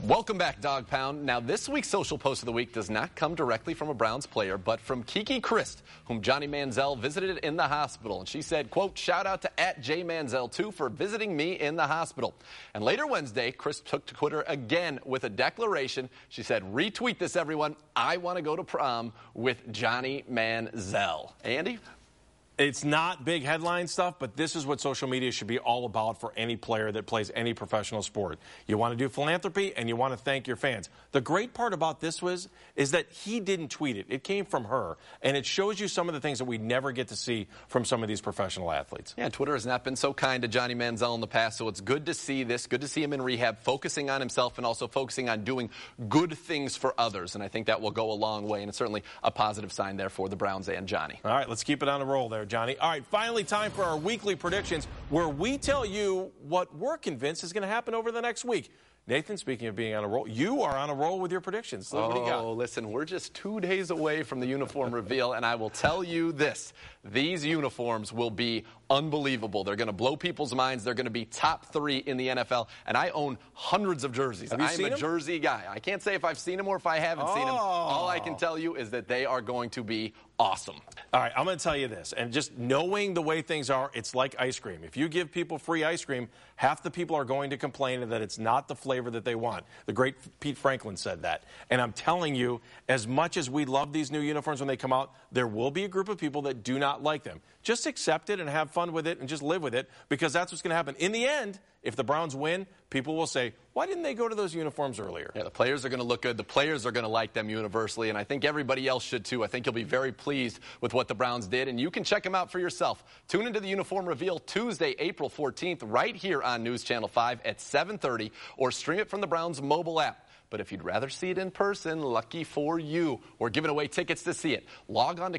Welcome back, Dog Pound. Now, this week's social post of the week does not come directly from a Browns player, but from Kiki Christ, whom Johnny Manziel visited in the hospital. And she said, quote, shout out to @JManziel2 for visiting me in the hospital. And later Wednesday, Christ took to Twitter again with a declaration. She said, retweet this, everyone. I want to go to prom with Johnny Manziel. Andy? It's not big headline stuff, but this is what social media should be all about for any player that plays any professional sport. You want to do philanthropy and you want to thank your fans. The great part about this is that he didn't tweet it. It came from her, and it shows you some of the things that we never get to see from some of these professional athletes. Yeah, Twitter has not been so kind to Johnny Manziel in the past, so it's good to see this, good to see him in rehab, focusing on himself and also focusing on doing good things for others, and I think that will go a long way, and it's certainly a positive sign there for the Browns and Johnny. All right, let's keep it on a roll there, Johnny. All right, finally time for our weekly predictions, where we tell you what we're convinced is going to happen over the next week. Nathan, speaking of being on a roll, you are on a roll with your predictions. So what do you got? Oh, listen, we're just 2 days away from the uniform reveal, and I will tell you this. These uniforms will be unbelievable. They're going to blow people's minds. They're going to be top 3 in the NFL, and I own hundreds of jerseys. Have you I'm seen a them? Jersey guy. I can't say if I've seen them or if I haven't seen them. All I can tell you is that they are going to be awesome. All right, I'm going to tell you this, and just knowing the way things are, it's like ice cream. If you give people free ice cream, half the people are going to complain that it's not the flavor that they want. The great Pete Franklin said that. And I'm telling you, as much as we love these new uniforms when they come out, there will be a group of people that do not like them. Just accept it and have fun with it and just live with it, because that's what's going to happen. In the end, if the Browns win, people will say, why didn't they go to those uniforms earlier? Yeah, the players are going to look good. The players are going to like them universally, and I think everybody else should too. I think you'll be very pleased with what the Browns did, and you can check them out for yourself. Tune into the uniform reveal Tuesday, April 14th, right here on News Channel 5 at 7:30, or stream it from the Browns mobile app. But if you'd rather see it in person, lucky for you, we're giving away tickets to see it. Log on to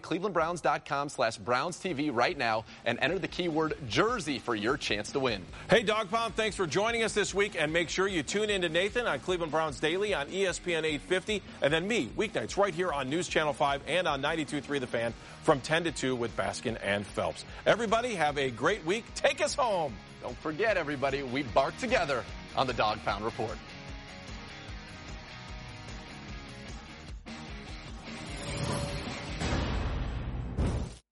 clevelandbrowns.com/BrownsTV right now and enter the keyword Jersey for your chance to win. Hey, Dog Pound, thanks for joining us this week, and make sure you tune in to Nathan on Cleveland Browns Daily on ESPN 850, and then me, weeknights, right here on News Channel 5 and on 92.3 The Fan from 10 to 2 with Baskin and Phelps. Everybody, have a great week. Take us home. Don't forget, everybody, we bark together on the Dog Pound Report.